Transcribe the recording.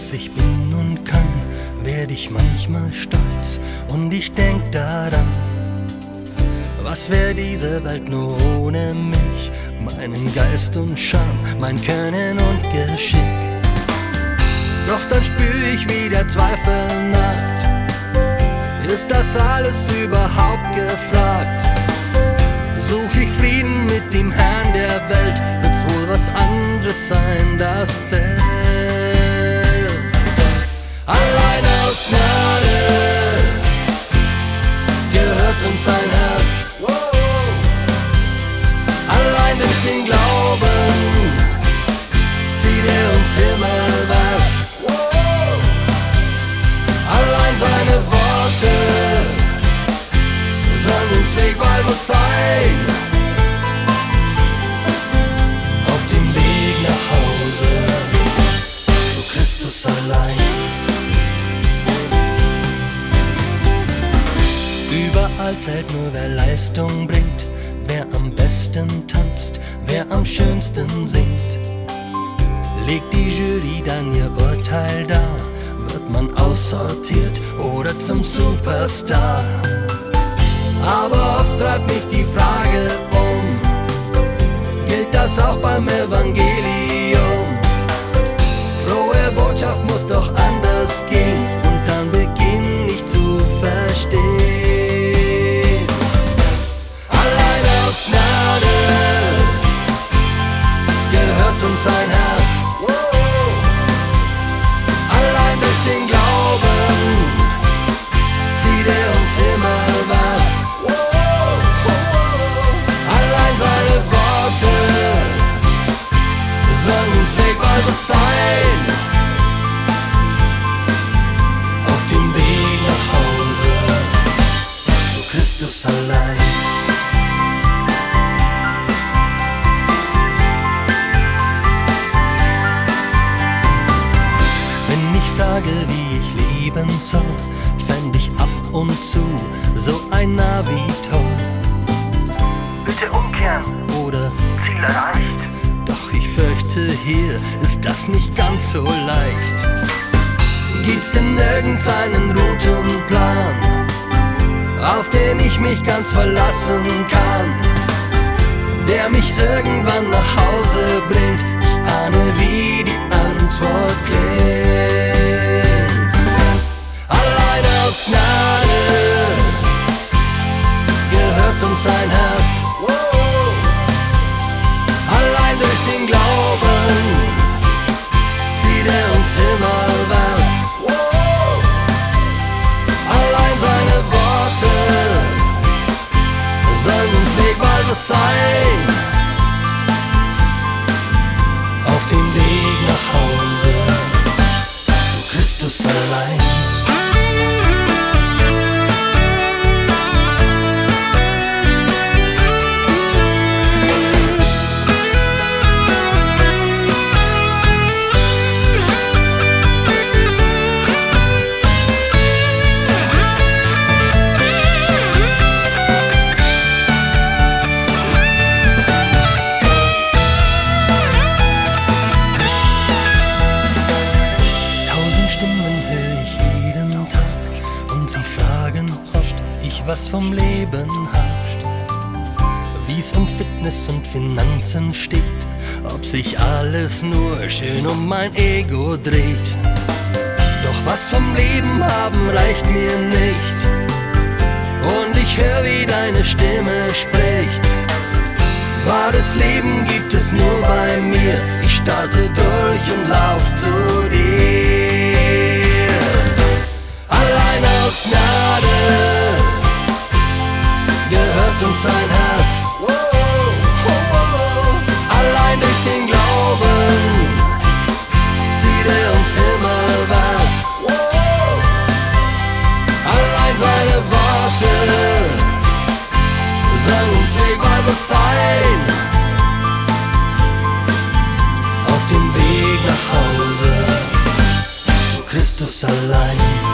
was ich bin und kann, werd ich manchmal stolz und ich denk daran. Was wär diese Welt nur ohne mich, meinen Geist und Charme, mein Können und Geschick? Doch dann spür ich, wie der Zweifel nagt. Ist das alles überhaupt gefragt? Such ich Frieden mit dem Herrn der Welt, wird's wohl was anderes sein, das zählt. Allein aus Gnade gehört uns ein Herz. Allein durch den Glauben zieht er uns himmelwärts. Allein seine Worte sollen uns Wegweiser sein. Auf dem Weg nach Hause zu Christus allein. Überall zählt nur, wer Leistung bringt, wer am besten tanzt, wer am schönsten singt. Legt die Jury dann ihr Urteil dar, wird man aussortiert oder zum Superstar. Aber oft treibt mich die Frage gilt das auch beim Evangelium? Frohe Botschaft muss doch anders gehen, und dann beginn ich zu verstehen. Allein aus Gnade gehört uns ein Herz. Allein durch den Glauben zieht er uns himmelwärts. Allein seine Worte sollen uns Wegweiser sein. Auf dem Weg nach Hause zu Christus allein. Wenn ich frage, wie ich leben soll, fänd ich ab und zu so ein Navi toll. Bitte umkehren, Oder Ziel erreicht. doch ich fürchte, hier ist das nicht ganz so leicht. Gibt's denn nirgends einen Routenplan, auf den ich mich ganz verlassen kann, der mich irgendwann nach Hause bringt? Ich ahne, wie die Antwort klingt. Allein aus Gnade gehört uns ein Herz. Allein durch den Glauben zieht er uns himmelwärts. Allein seine Worte sollen uns Wegweiser sein. Auf dem Weg nach Hause zu Christus allein. Was vom Leben herrscht, wie's um Fitness und Finanzen steht, ob sich alles nur schön um mein Ego dreht. Doch was vom Leben haben reicht mir nicht, und ich hör, wie deine Stimme spricht. Wahres Leben gibt es nur bei mir, ich starte durch und lauf zu dir. Allein aus Gnade gehört uns ein Herz. Allein durch den Glauben zieht er uns himmelwärts. Allein seine Worte sollen uns Wegweiser sein. Auf dem Weg nach Hause zu Christus allein.